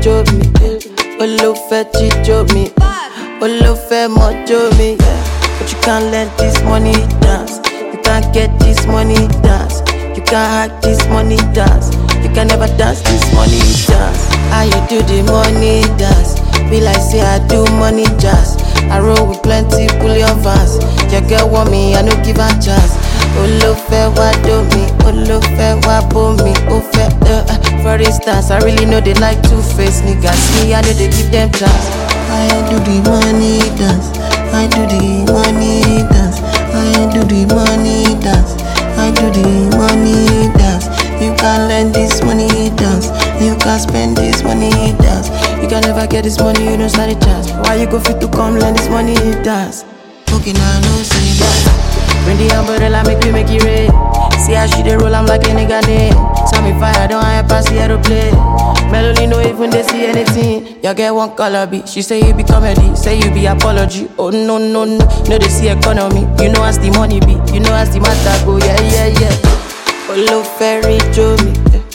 jó mi, olùfẹ́ jíjó mi, olùfẹ́ mọ́jó mi. But you can't let this money dance. You can't get this money dance. You can't hack this money dance. You can never dance this money dance. How you do the money dance? Be like say I do money jazz. I roll with plenty bullion vans. Your girl want me, I no give her chance. Olùfẹ́ wá do me, olùfẹ́ wá bó mi, ó fẹ́ For instance, I really know they like two-faced niggas. Me, I know they give them chance. I do the money dance. I do the money dance. I do the money dance. I do the money dance. You can learn this money dance. You can spend this money dance. You can never get this money, you don't stand a chance. Why you go fit to come learn this money dance? Okay, now no say that. Bring the umbrella, make it rain. See how she dey roll, I'm like a nigga name. Tell me fire, don't hire past the aeroplane. Melody no even they see anything. You get one color B. She say you be comedy, say you be apology. Oh no no no, no they see economy. You know as the money be, you know as the matter go. Yeah yeah yeah. Olùfẹ́ rí jó mi,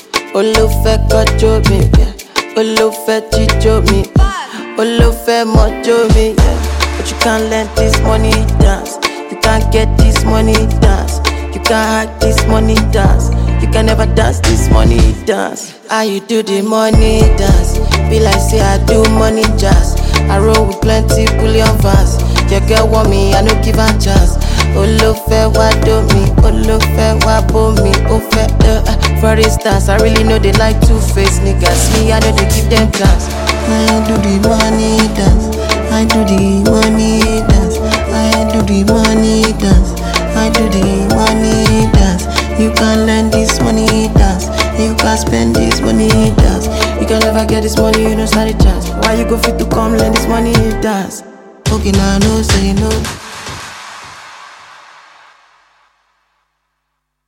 olùfẹ́ kọjó mi, olùfẹ́ jíjó mi, olùfẹ́ mọ́jó mi. But you can't let this money dance. You can't get this money dance. You can't hack this money dance. You can never dance this money dance. How you do the money dance? Be like say I do money jazz. I roll with plenty bullion vans. Your girl want me, I no give her chance. Olùfẹ́ wá do me, olùfẹ́ wá bó mi, ó fẹ́ For instance, I really know they like two-faced niggas. Me, I know they give them chance. I do the money dance. I do the money dance. I do the money dance. I do the money dance. You can learn this money dance. You can spend this money dance. You can never get this money, you don't stand a chance. Why you go fit to come learn this money dance? Okay, now no say no.